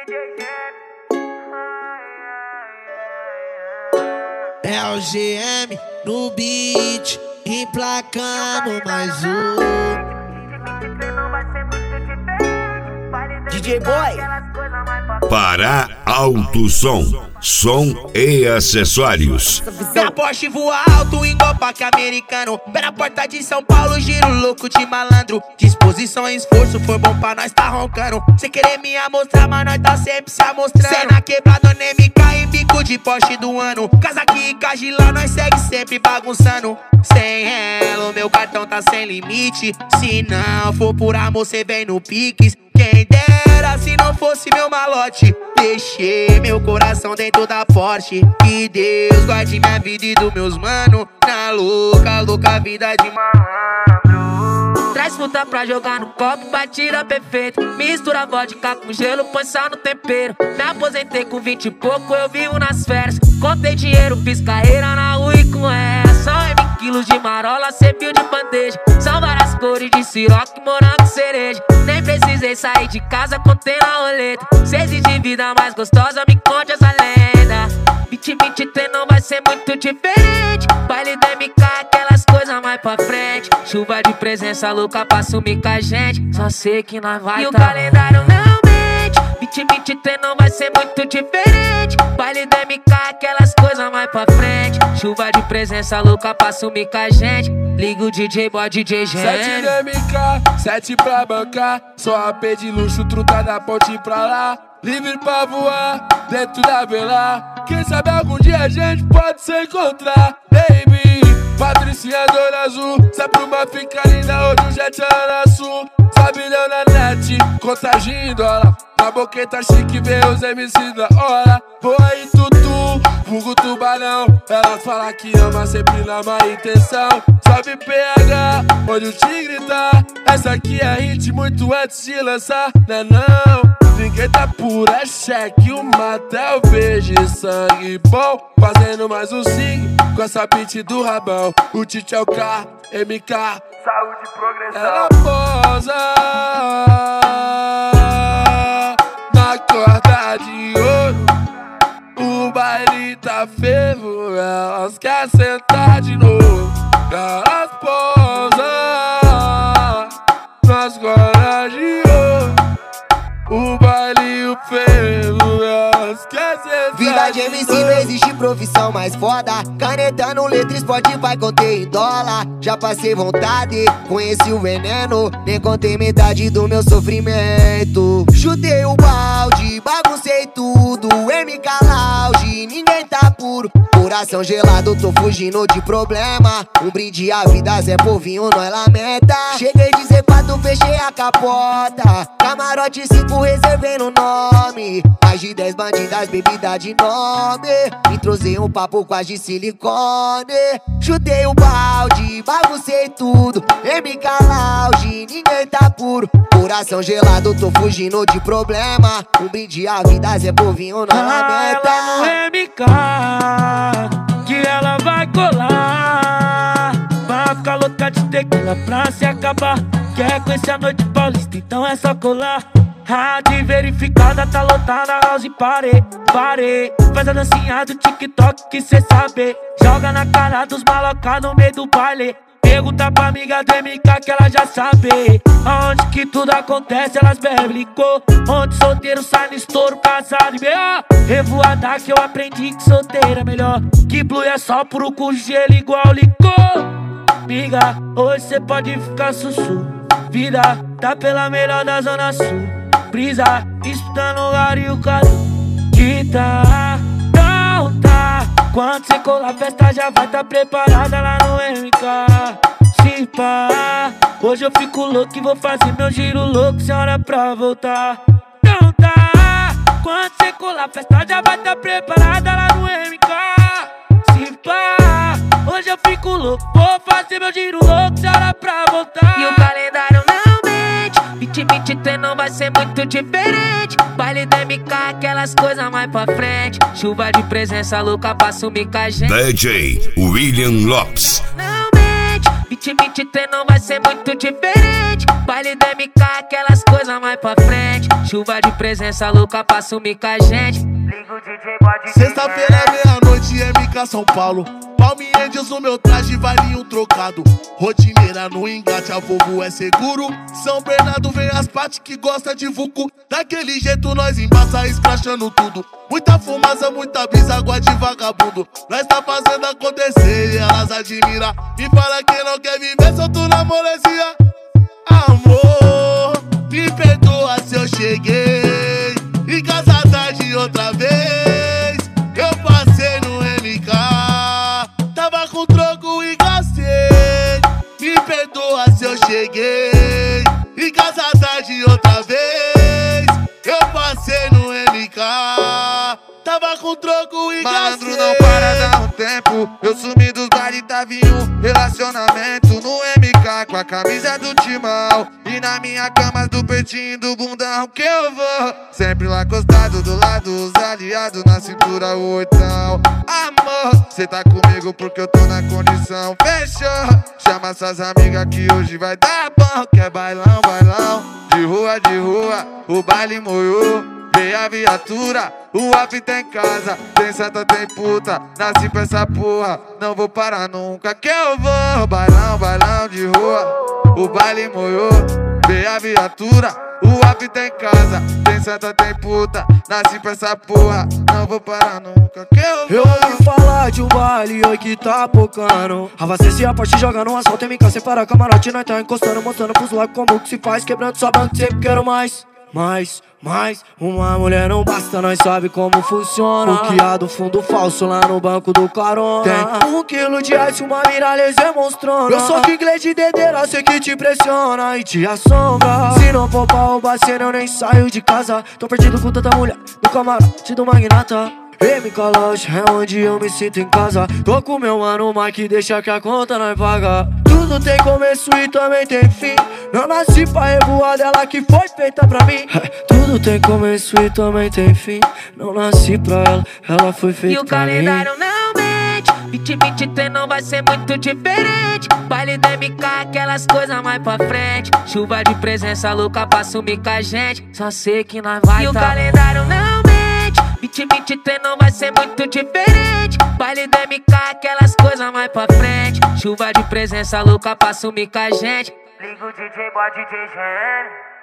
É o GM no beat, emplacando mais um. DJ Boy Pará Alto som e acessórios. Minha Porsche voa alto igual parque americano. Pé na porta de São Paulo, giro louco de malandro. Disposição e esforço, foi bom pra nós tá roncando. Cê querer me amostrar, mas nós tá sempre se amostrando. Cê na quebrada, nem em bico de Porsche do ano. Casa aqui e Cagilá, nós segue sempre bagunçando. Sem ela, meu cartão tá sem limite. Se não for por amor, cê vem no Pix. Quem dera se não fosse meu malote. Deixei meu coração dentro da Porsche. Que Deus guarde minha vida e dos meus mano. Na louca vida de malandro. Traz fruta pra jogar no copo, batida perfeito. Mistura vodka com gelo, põe sal no tempero. Me aposentei com 20 e pouco, eu vivo nas férias. Contei dinheiro, fiz carreira na rua e com ela. São 20 quilos de marola, serviu de bandeja. São várias cores de siroque, morango e cereja. Nem precisei sair de casa, contei na roleta. Se exige vida mais gostosa, me conte essa lenda. 2023 não vai ser muito diferente. Baile do MK, aquelas coisas mais pra frente. Chuva de presença louca pra sumir com a gente. Só sei que nós vai e o calendário não mente. 2023 não vai ser muito diferente. Baile do MK, aquelas coisas mais pra frente. Chuva de presença louca pra sumir com a gente. Liga o DJ Boy, DJ Gênio. 7 do MK, 7 pra bancar. Só AP de luxo, truta da ponte pra lá. Livre pra voar, dentro da vela. Quem sabe algum dia a gente pode se encontrar. Baby, Patricinha Dona Azul. Se a pluma fica linda, hoje o jet é na sul. Sabe não na net, contagem em dólar. Na boqueta chique, vê os MC da hora. Boa e tutu, vulgo tubarão. Elas falam que ama sempre na má intenção. Sabe PH, onde o tigre tá. Essa aqui é hit muito antes de lançar, né não? Ninguém tá pura, cheque o Matel, vejo sangue bom. Fazendo mais um sing com essa beat do rabão. O Tite é o K, MK, saúde e progressão. Ela posa na corda de ouro. O baile tá fervo, elas querem sentar de novo. Elas posam nas cordas de ouro. O baile e o fervo, elas querem sentar. Vida de MC não existe profissão mais foda. Canetando letra, esporte vai conter em dólar. Já passei vontade, conheci o veneno. Nem contei metade do meu sofrimento. Chutei o balde, baguncei tudo. MK Lounge, ninguém tá puro. Coração gelado, tô fugindo de problema. Um brinde à vida, Zé Povinho, nós lamenta. Cheguei de zepato, fechei a capota. Camarote 5, reservei no nome. Mais de 10 bandidas, bebida de nome. Entrosei um papo quase de silicone. Chutei o balde, baguncei tudo. MK Lounge, ninguém tá puro. Coração gelado, tô fugindo de problema. Um brinde à vida, Zé Povinho, não lamenta. Ela no MK, que ela vai colar. Vai ficar louca de tequila pra se acabar. Quer conhecer a noite paulista, então é só colar. Rádio verificada, tá lotada, house parei. Faz a dancinha do TikTok que cê sabe. Joga na cara dos maloca no meio do baile. Pergunta pra amiga do MK que ela já sabe. Aonde que tudo acontece, elas bebem licor. Onde solteiro sai no estouro, casado e B.O. Revoada que eu aprendi que solteiro é melhor. Que blue é só puro com gelo igual licor. Miga, hoje cê pode ficar sussu. Vida, tá pela melhor da zona sul. Brisa, estudando o lugar e o cadu. Guitarra, não tá. Quando cê colar a festa já vai tá preparada lá no MK. Se pá, hoje eu fico louco e vou fazer meu giro louco sem hora pra voltar. Não tá. Quando cê colar a festa já vai tá preparada lá no MK. Se pá, hoje eu fico louco, vou fazer meu giro louco sem hora pra voltar. E o calendário não mente. 2023 não vai ser muito diferente. Baile do MK, aquelas coisas mais pra frente. Chuva de presença louca pra sumir com a gente. DJ William Lopes. Não mente. 2023 não vai ser muito diferente. Baile do MK, aquelas coisas mais pra frente. Chuva de presença louca pra sumir com a gente. Liga o DJ, pode. Sexta-feira, meia-noite, MK São Paulo. Palme Angels no meu traje, vale um trocado. Rotineira no engate, a Volvo é seguro. São Bernardo vem as partes que gosta de vucu. Daquele jeito nós embaça, escrachando tudo. Muita fumaça, muita brisa, água de vagabundo. Nós tá fazendo acontecer e elas admiram. Me fala que não quer viver solto na molezinha. Amor, me perdoa se eu cheguei em casa tarde outra vez. Eu passei no MK, tava com troco e gastei. Me perdoa se eu cheguei em casa tarde outra vez. Eu passei no MK, tava com troco e Malandro gastei. não para, dá um tempo. Eu sumi dos bares, tava em um relacionamento no MK com a camisa do timão. E na minha cama do peitinho do bundão que eu vou. Sempre lá acostado do lado, os aliados na cintura, o oitão. Amor, cê tá comigo porque eu tô na condição. Fechou, chama suas amigas que hoje vai dar bom. Quer bailão, bailão, de rua, o baile moiou. Veio a viatura, o off tem casa, tem santa, tem puta, nasci pra essa porra, não vou parar nunca que eu vou. Bailão, bailão de rua, o baile moiou. Veio a viatura, o off tem casa, tem santa, tem puta, nasci pra essa porra, não vou parar nunca que eu vou. Eu ouvi falar de um baile oi que tá pocando. Avacesse a parte joga no asfalto, MK sem parar camarote, nós tá encostando, mostrando pros lados como que se faz, quebrando sua banca, sempre quero mais. Uma mulher não basta, nós sabe como funciona. O que há do fundo falso lá no banco do carona. Tem 1 quilo de ice, uma miralha demonstrando. Eu sou inglês de dedeira, sei que te impressiona e te assombra. Se não for pra roubar cena, eu nem saio de casa. Tô perdido com tanta mulher no camarote do magnata. MK Lounge é onde eu me sinto em casa. Tô com meu mano Mike, deixa que a conta nós paga. Tudo tem começo e também tem fim. Não nasci pra revoar dela que foi feita pra mim. Tudo tem começo e também tem fim. Não nasci pra ela foi feita pra mim. E o calendário não mente, 2023 não vai ser muito diferente. Baile do MK, aquelas coisas mais pra frente. Chuva de presença louca pra sumir com a gente. Só sei que nós vai. E o calendário não mente, 2023 não vai ser muito diferente. Baile do MK, aquelas coisas mais pra frente. Chuva de presença louca pra sumir com a gente. Liga o DJ, bota DJ GM.